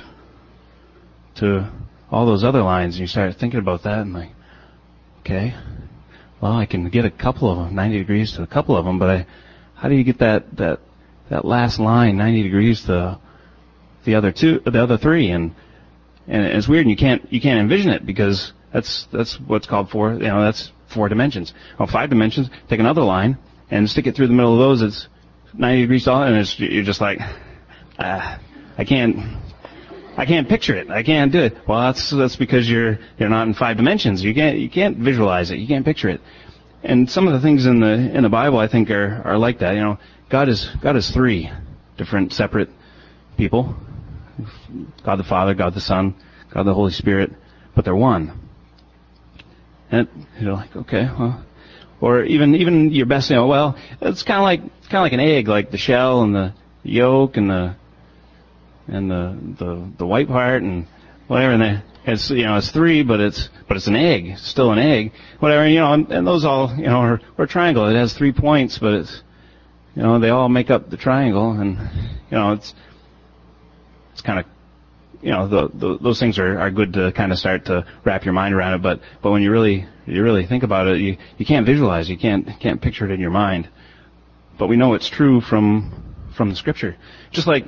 to all those other lines, and you start thinking about that and like, okay, well, I can get a couple of them, ninety degrees to a couple of them, but I, how do you get that that that last line ninety degrees to the other two, the other three, and and it's weird, and you can't you can't envision it because that's that's what's called four, you know, that's four dimensions. Well, five dimensions. Take another line and stick it through the middle of those. It's ninety degrees tall, and it's you're just like, ah, I can't I can't picture it. I can't do it. Well, that's that's because you're you're not in five dimensions. You can't you can't visualize it. You can't picture it. And some of the things in the in the Bible, I think, are are like that. You know, God is God is three different separate people. God the Father, God the Son, God the Holy Spirit. but they're one. And you're like, okay, well, or even even your best, you know, well, it's kind of like it's kind of like an egg, like the shell and the yolk and the and the the the white part and whatever. And the, it's you know it's three, but it's but it's an egg, it's still an egg, whatever. You know, and, and those all you know are, are a triangle. It has three points, but it's you know they all make up the triangle, and you know it's it's kind of. You know, the, the, those things are, are good to kind of start to wrap your mind around it. But, but when you really, you really think about it, you, you can't visualize, you can't, can't picture it in your mind. But we know it's true from, from the Scripture. Just like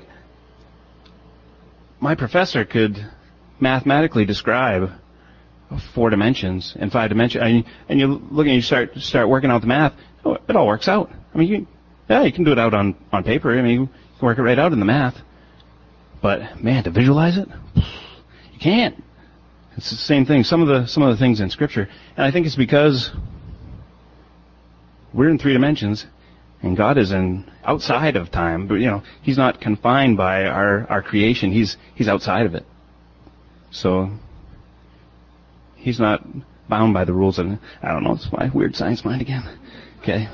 my professor could mathematically describe four dimensions and five dimensions, and, and you look and you start, start working out the math, it all works out. I mean, you, yeah, you can do it out on, on paper. I mean, you can work it right out in the math. But man, to visualize it, you can't. It's the same thing. Some of the some of the things in Scripture, and I think it's because we're in three dimensions, and God is in outside of time. But you know, He's not confined by our our creation. He's He's outside of it. So He's not bound by the rules of. I don't know. It's my weird science mind again. Okay.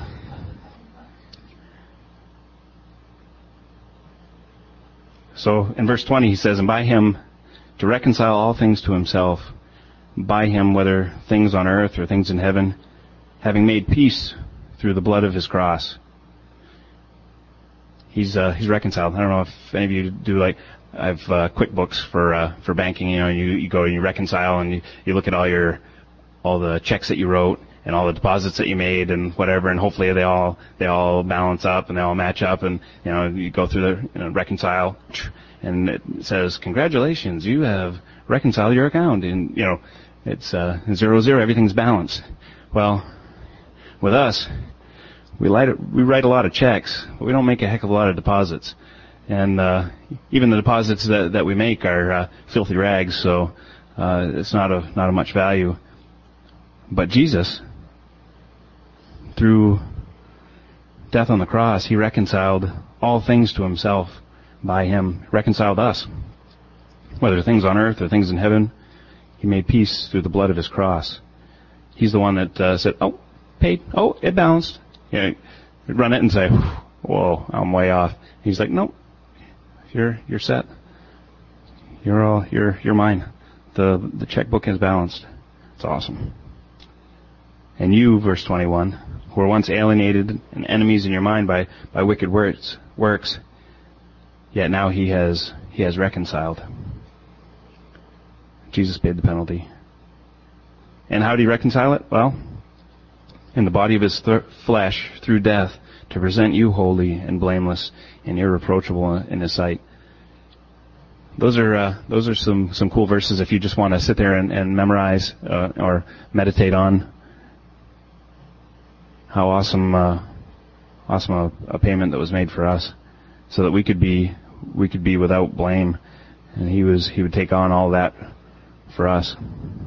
So in verse twenty he says, and by Him to reconcile all things to Himself, by Him, whether things on earth or things in heaven, having made peace through the blood of His cross. He's uh, He's reconciled. I don't know if any of you do like, I have uh, QuickBooks for uh, for banking. You know, you, you go and you reconcile and you, you look at all your all the checks that you wrote and all the deposits that you made and whatever, and hopefully they all they all balance up and they all match up, and you know you go through the you know, reconcile, and it says congratulations, you have reconciled your account, and you know it's uh, zero zero, everything's balanced. Well, with us, we write we write a lot of checks, but we don't make a heck of a lot of deposits, and uh, even the deposits that that we make are uh, filthy rags, so uh, it's not of not of much value. But Jesus, through death on the cross, He reconciled all things to Himself. By Him, reconciled us. Whether things on earth or things in heaven, He made peace through the blood of His cross. He's the one that uh, said, oh, paid, oh, it balanced. You know, you'd run it and say, whoa, I'm way off. He's like, nope, you're you're set. You're all, you're you're mine. The the checkbook is balanced. It's awesome. And you, verse twenty-one, who were once alienated and enemies in your mind by, by wicked works, works, yet now he has he has reconciled. Jesus paid the penalty. And how did He reconcile it? Well, in the body of His th- flesh, through death, to present you holy and blameless and irreproachable in His sight. Those are uh, those are some, some cool verses if you just want to sit there and, and memorize uh, or meditate on. How awesome, uh, awesome a, a payment that was made for us, so that we could be, we could be without blame, and He was, He would take on all that for us.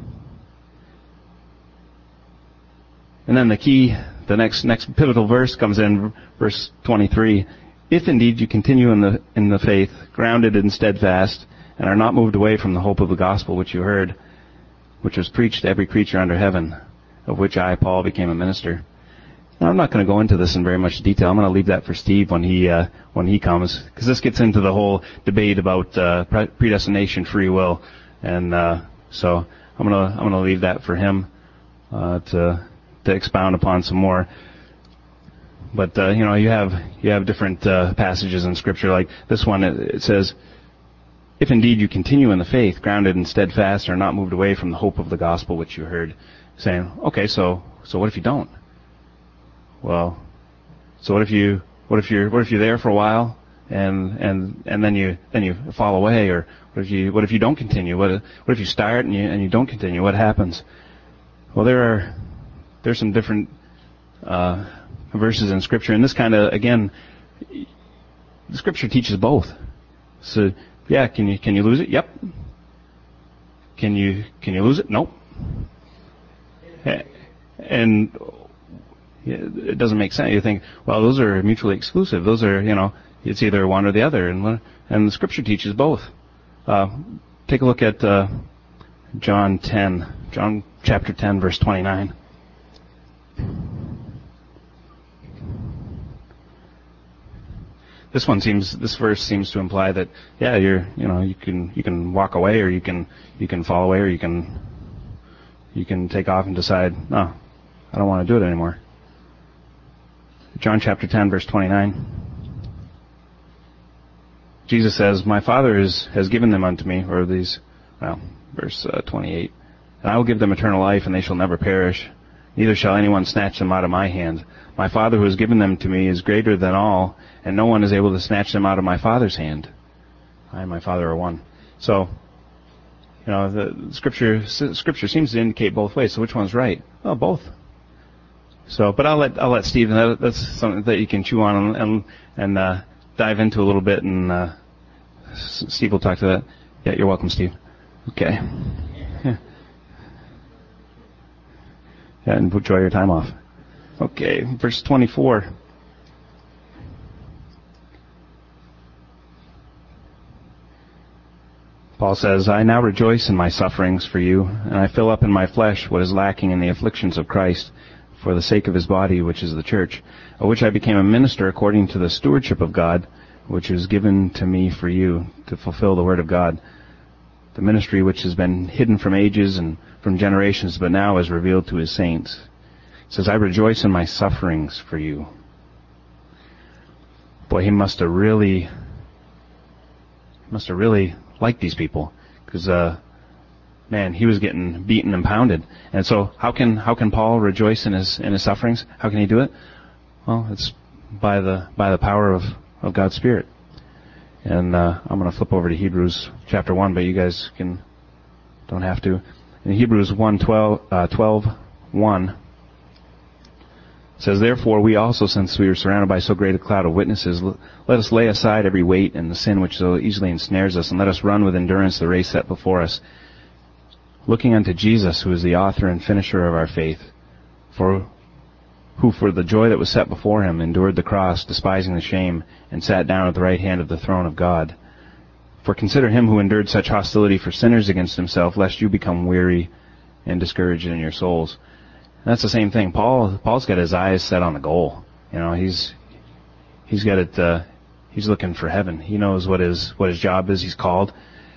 And then the key, the next next pivotal verse comes in verse twenty-three. If indeed you continue in the in the faith, grounded and steadfast, and are not moved away from the hope of the gospel which you heard, which was preached to every creature under heaven, of which I, Paul, became a minister. Now, I'm not going to go into this in very much detail. I'm going to leave that for Steve when he uh, when he comes, because this gets into the whole debate about uh, predestination, free will, and uh, so I'm going to I'm going to leave that for him uh, to to expound upon some more. But uh, you know, you have you have different uh, passages in Scripture, like this one. It, it says, "If indeed you continue in the faith, grounded and steadfast, are not moved away from the hope of the gospel which you heard." Saying, okay, so so what if you don't? Well, so what if you what if you're what if you're there for a while and and and then you then you fall away, or what if you what if you don't continue? What what if you start and you and you don't continue? What happens? Well, there are there's some different uh, verses in Scripture, and this kind of again, the Scripture teaches both. So yeah, can you can you lose it? Yep. Can you can you lose it? Nope. And it doesn't make sense. You think, well, those are mutually exclusive. Those are, you know, it's either one or the other, and and the Scripture teaches both. Uh, take a look at uh, John ten, John chapter ten, verse twenty-nine. This one seems, this verse seems to imply that, yeah, you're, you know, you can, you can walk away, or you can, you can fall away, or you can, you can take off and decide, no, I don't want to do it anymore. John chapter ten, verse twenty-nine. Jesus says, my Father is, has given them unto me, or these, well, verse uh, twenty-eight, and I will give them eternal life, and they shall never perish, neither shall anyone snatch them out of my hand. My Father who has given them to me is greater than all, and no one is able to snatch them out of my Father's hand. I and my Father are one. So, you know, the scripture scripture seems to indicate both ways. So which one's right? Well, both. So, but I'll let I'll let Steve. That, that's something that you can chew on and and, and uh, dive into a little bit, and uh, Steve will talk to that. Yeah, you're welcome, Steve. Okay. Yeah. Yeah, and enjoy your time off. Okay, verse twenty-four. Paul says, I now rejoice in my sufferings for you, and I fill up in my flesh what is lacking in the afflictions of Christ, for the sake of his body, which is the church, of which I became a minister according to the stewardship of God, which was given to me for you, to fulfill the word of God. The ministry which has been hidden from ages and from generations, but now is revealed to his saints. It says, I rejoice in my sufferings for you. Boy, he must have really, must have really liked these people, because, uh, man, he was getting beaten and pounded. And so, how can how can Paul rejoice in his in his sufferings? How can he do it? Well, it's by the by the power of of God's Spirit. And uh, I'm going to flip over to Hebrews chapter one, but you guys can don't have to. In Hebrews one twelve uh, twelve one. It says, therefore we also, since we are surrounded by so great a cloud of witnesses, let us lay aside every weight and the sin which so easily ensnares us, and let us run with endurance the race set before us, looking unto Jesus, who is the author and finisher of our faith, for who for the joy that was set before him endured the cross, despising the shame, and sat down at the right hand of the throne of God. For consider him who endured such hostility for sinners against himself, lest you become weary and discouraged in your souls. That's the same thing. Paul, Paul's got his eyes set on the goal. You know, he's, he's got it, uh, he's looking for heaven. He knows what his, what his job is. He's called.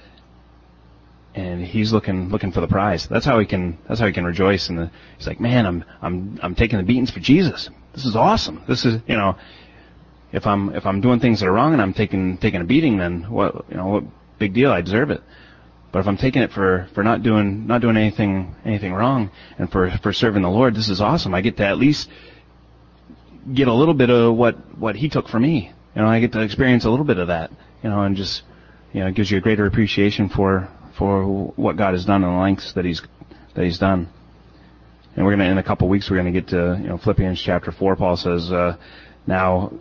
And he's looking, looking for the prize. That's how he can, that's how he can rejoice. And the, he's like, man, I'm, I'm, I'm taking the beatings for Jesus. This is awesome. This is, you know, if I'm, if I'm doing things that are wrong and I'm taking, taking a beating, then what, you know, what big deal? I deserve it. But if I'm taking it for, for not doing, not doing anything, anything wrong, and for, for serving the Lord, this is awesome. I get to at least get a little bit of what, what he took for me. You know, I get to experience a little bit of that, you know, and just, you know, it gives you a greater appreciation for, for what God has done and the lengths that he's, that he's done. And we're gonna, in a couple of weeks, we're gonna get to, you know, Philippians chapter four. Paul says, uh, now,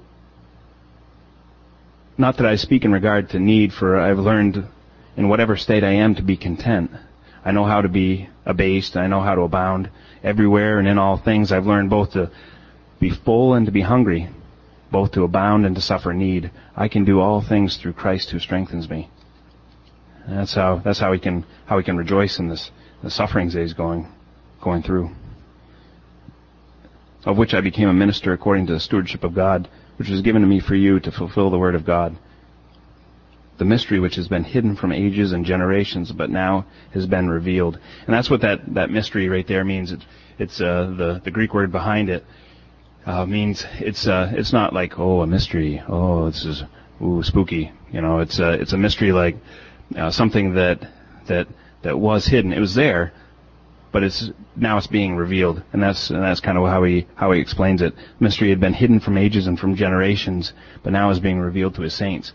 not that I speak in regard to need, for I've learned in whatever state I am to be content. I know how to be abased. I know how to abound. Everywhere and in all things I've learned both to be full and to be hungry, both to abound and to suffer need. I can do all things through Christ who strengthens me. And that's how that's how he can how he can rejoice in this the sufferings that he's going going through. Of which I became a minister according to the stewardship of God, which was given to me for you to fulfill the word of God. The mystery which has been hidden from ages and generations, but now has been revealed. And that's what that, that mystery right there means. It, it's uh, the the Greek word behind it uh, means it's uh, it's not like, oh, a mystery. Oh, this is ooh spooky. You know, it's a it's a mystery like uh, something that that that was hidden. It was there, but it's now it's being revealed. And that's and that's kind of how he how he explains it. Mystery had been hidden from ages and from generations, but now is being revealed to his saints.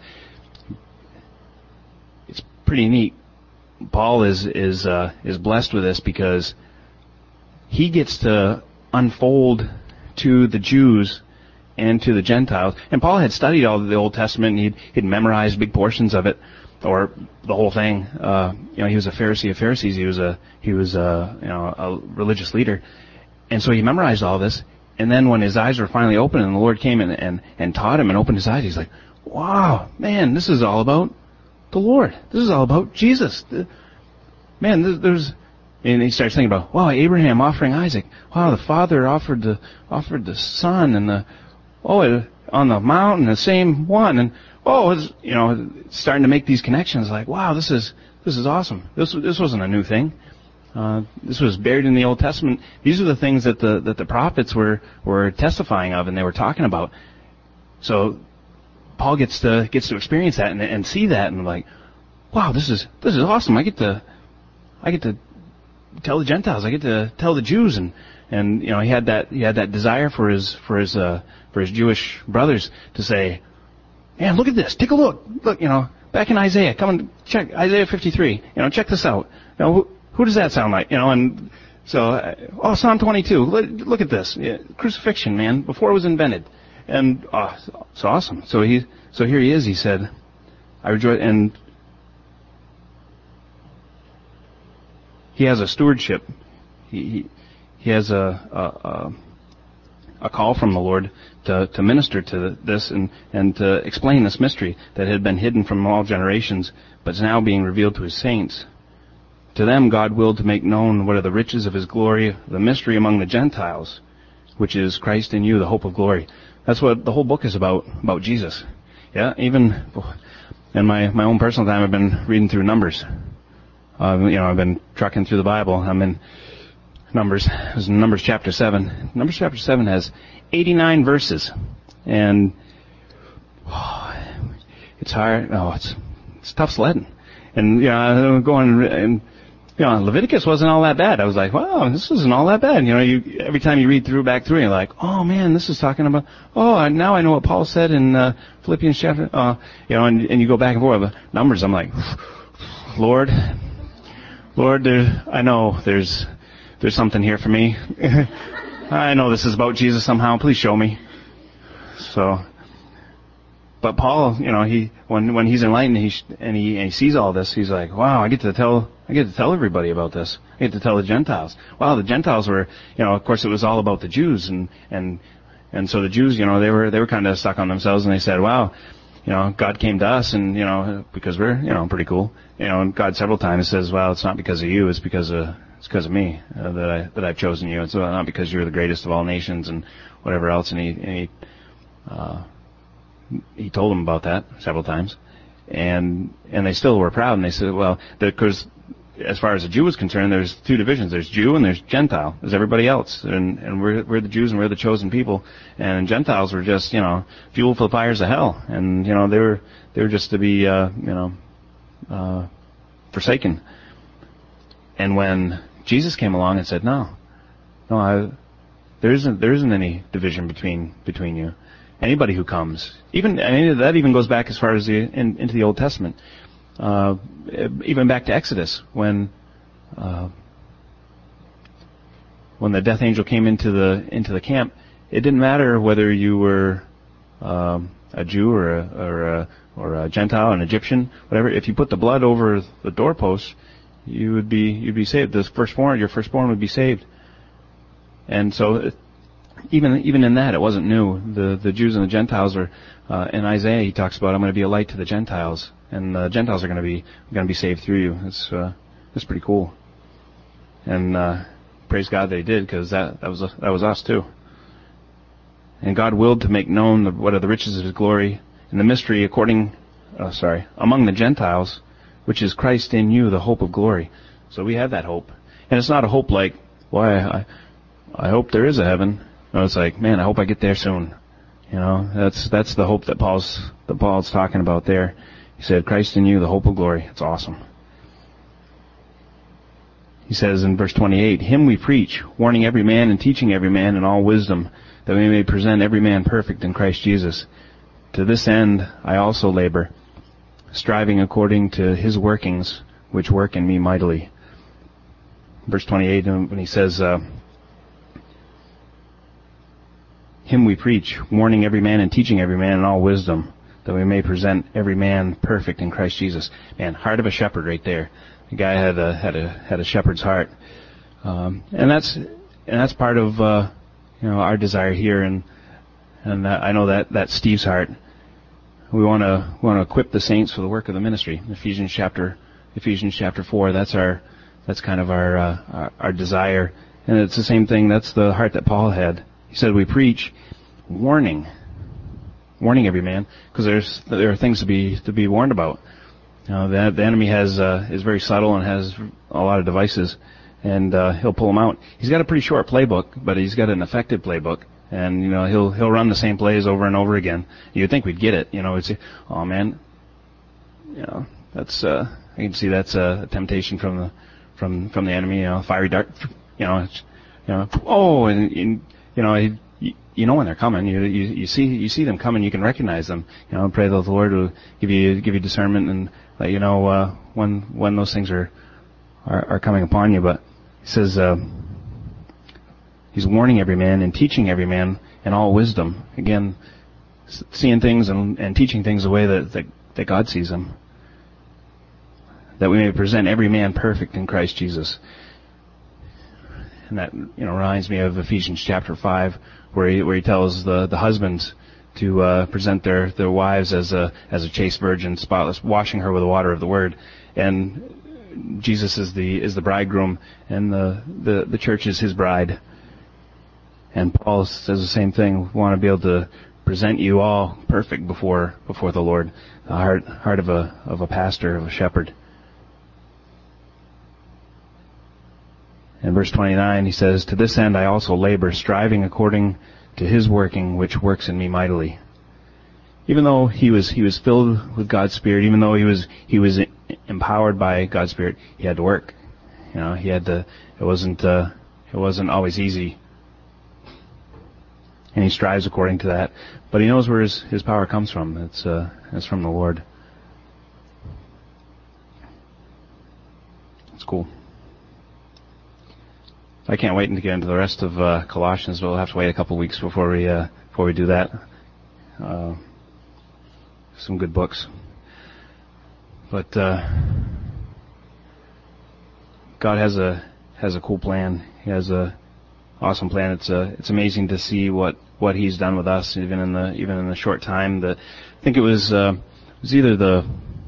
Pretty neat. Paul is is uh, is blessed with this because he gets to unfold to the Jews and to the Gentiles. And Paul had studied all of the Old Testament, and he'd, he'd memorized big portions of it, or the whole thing. Uh, you know, he was a Pharisee of Pharisees. He was a he was a you know a religious leader, and so he memorized all this. And then when his eyes were finally open, and the Lord came and and, and taught him and opened his eyes, he's like, "Wow, man, this is all about the Lord. This is all about Jesus. man, there's, there's and he starts thinking about, wow, Abraham offering Isaac. Wow, the father offered the offered the son, and the oh, on the mountain, the same one, and oh, it's, you know, starting to make these connections. Like, wow, this is this is awesome. This this wasn't a new thing. Uh, this was buried in the Old Testament. These are the things that the that the prophets were were testifying of, and they were talking about. So Paul gets to gets to experience that and, and see that, and like, wow, this is this is awesome. I get to I get to tell the Gentiles. I get to tell the Jews, and and you know he had that he had that desire for his for his uh, for his Jewish brothers to say, man, look at this. Take a look. Look, you know, back in Isaiah, come and check Isaiah fifty-three. You know, check this out. You know, who, who does that sound like? You know, and so uh, oh, Psalm twenty-two. Look, look at this. Yeah, crucifixion, man, before it was invented, and oh, it's awesome. So he so here he is. He said, I rejoice, and he has a stewardship. He he, he has a, a a a call from the Lord to to minister to this and and to explain this mystery that had been hidden from all generations, but is now being revealed to His saints. To them God willed to make known what are the riches of His glory, the mystery among the Gentiles, which is Christ in you, the hope of glory. That's what the whole book is about, about Jesus. Yeah, even in my my own personal time, I've been reading through Numbers. Uh, you know, I've been trucking through the Bible. I'm in Numbers. It was in Numbers chapter seven. Numbers chapter seven has eighty-nine verses, and oh, it's hard. Oh, it's it's tough sledding. And you know, going and you know, Leviticus wasn't all that bad. I was like, wow, this isn't all that bad. You know, you every time you read through back through, you're like, oh man, this is talking about. Oh, now I know what Paul said in uh, Philippians chapter. Uh, you know, and and you go back and forth. But Numbers, I'm like, Lord. Lord, there, I know there's there's something here for me. I know this is about Jesus somehow. Please show me. So, but Paul, you know, he when when he's enlightened, he and he and he sees all this, he's like, wow, I get to tell I get to tell everybody about this. I get to tell the Gentiles. Wow, the Gentiles were, you know, of course, it was all about the Jews, and and and so the Jews, you know, they were they were kind of stuck on themselves, and they said, wow. You know, God came to us, and you know, because we're, you know, pretty cool. You know, and God several times says, "Well, it's not because of you; it's because of it's because of me uh, that I that I've chosen you. It's not because you're the greatest of all nations and whatever else." And he and he, uh, he told them about that several times, and and they still were proud. And they said, "Well, because as far as a Jew is concerned, there's two divisions: there's Jew and there's Gentile. There's everybody else, and and we're we're the Jews and we're the chosen people, and Gentiles were just, you know, fuel for the fires of hell, and you know they were they were just to be uh, you know uh, forsaken." And when Jesus came along and said, "No, no, I, there isn't there isn't any division between between you. Anybody who comes, even I mean, that even goes back as far as the in, into the Old Testament." Uh, even back to Exodus, when uh, when the death angel came into the into the camp, it didn't matter whether you were um, a Jew or a, or a or a Gentile, an Egyptian, whatever. If you put the blood over the doorpost, you would be you'd be saved. The firstborn, your firstborn, would be saved. And so, even even in that, it wasn't new. The the Jews and the Gentiles are. Uh, in Isaiah, he talks about, I'm going to be a light to the Gentiles, and the Gentiles are going to be going to be saved through you. It's uh, it's pretty cool, and uh, praise God that He did, because that that was that was us too. And God willed to make known the, what are the riches of His glory and the mystery according, uh, sorry, among the Gentiles, which is Christ in you, the hope of glory. So we have that hope, and it's not a hope like, why I I hope there is a heaven. No, it's like, man, I hope I get there soon. You know, that's that's the hope that Paul's that Paul's talking about there. He said, Christ in you, the hope of glory. It's awesome. He says in verse twenty-eight, Him we preach, warning every man and teaching every man in all wisdom, that we may present every man perfect in Christ Jesus. To this end I also labor, striving according to His workings, which work in me mightily. Verse twenty-eight, when he says, uh, Him we preach, warning every man and teaching every man in all wisdom, that we may present every man perfect in Christ Jesus. Man, heart of a shepherd right there. The guy had a had a had a shepherd's heart, um, and that's and that's part of uh, you know our desire here, and and that, I know that that's Steve's heart. We want to want to equip the saints for the work of the ministry. Ephesians chapter Ephesians chapter four. That's our that's kind of our, uh, our our desire. And it's the same thing. That's the heart that Paul had. He said, we preach warning, warning every man, because there's there are things to be to be warned about. You know, the, the enemy has uh, is very subtle and has a lot of devices, and uh, he'll pull them out. He's got a pretty short playbook, but he's got an effective playbook. And, you know, he'll, he'll run the same plays over and over again. You'd think we'd get it, you know, we'd say, oh man, you know, that's, uh, I can see that's a temptation from the, from, from the enemy, you know, fiery dart, you know, it's, you know, oh, and, and you know, you, you know when they're coming, you, you, you see, you see them coming, you can recognize them, you know, pray that the Lord will give you, give you discernment and let you know, uh, when, when those things are, are, are coming upon you. But he says, uh, he's warning every man and teaching every man in all wisdom. Again, seeing things and, and teaching things the way that, that, that God sees them. That we may present every man perfect in Christ Jesus. And that, you know, reminds me of Ephesians chapter five, where he, where he tells the, the husbands to, uh, present their, their wives as a, as a chaste virgin, spotless, washing her with the water of the word. And Jesus is the, is the bridegroom, and the, the, the church is his bride. And Paul says the same thing. We want to be able to present you all perfect before before the Lord, the heart heart of a of a pastor, of a shepherd. In verse twenty-nine, he says, "To this end I also labor, striving according to His working, which works in me mightily." Even though he was he was filled with God's Spirit, even though he was he was empowered by God's Spirit, he had to work. You know, he had to. It wasn't uh, it wasn't always easy. And he strives according to that. But he knows where his, his power comes from. It's, uh, it's from the Lord. It's cool. I can't wait to get into the rest of, uh, Colossians, but we'll have to wait a couple weeks before we, uh, before we do that. Uh, some good books. But, uh, God has a, has a cool plan. He has a awesome plan. It's, uh, it's amazing to see what, what he's done with us, even in the even in the short time that I think it was uh, it was either the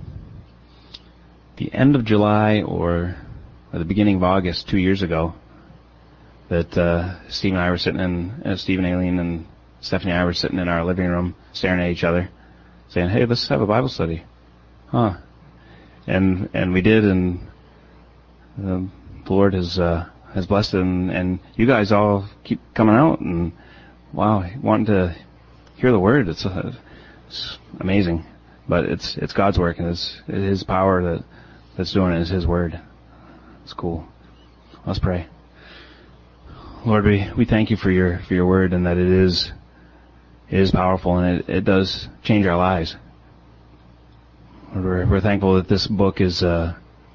the end of July or, or the beginning of August two years ago that uh, Steve and I were sitting in uh, Steve and Aileen and Stephanie and I were sitting in our living room staring at each other, saying, "Hey, let's have a Bible study." Huh? And and we did, and the Lord has uh, has blessed it, and, and you guys all keep coming out and. Wow, wanting to hear the word, it's, uh, it's amazing. But it's it's God's work, and it's, it's His power that that's doing it. It's His word. It's cool. Let's pray. Lord, we, we thank you for your for your word, and that it is it is powerful, and it, it does change our lives. Lord, we're we're thankful that this book is uh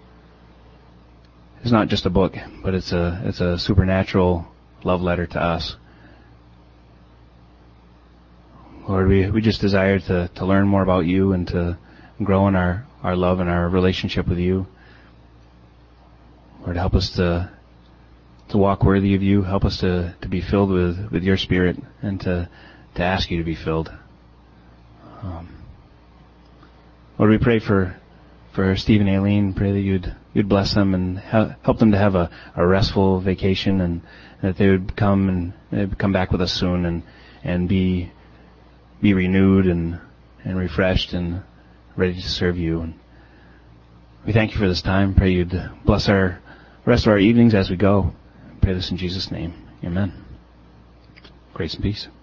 is not just a book, but it's a it's a supernatural love letter to us. Lord, we, we just desire to, to learn more about you and to grow in our, our love and our relationship with you. Lord, help us to to walk worthy of you. Help us to, to be filled with, with your Spirit and to, to ask you to be filled. Um, Lord, we pray for for Steve and Aileen. Pray that you'd you'd bless them and ha- help them to have a, a restful vacation, and that they would come and they'd come back with us soon and and be be renewed and, and refreshed and ready to serve you. And we thank you for this time. Pray you'd bless our rest of our evenings as we go. Pray this in Jesus' name. Amen. Grace and peace.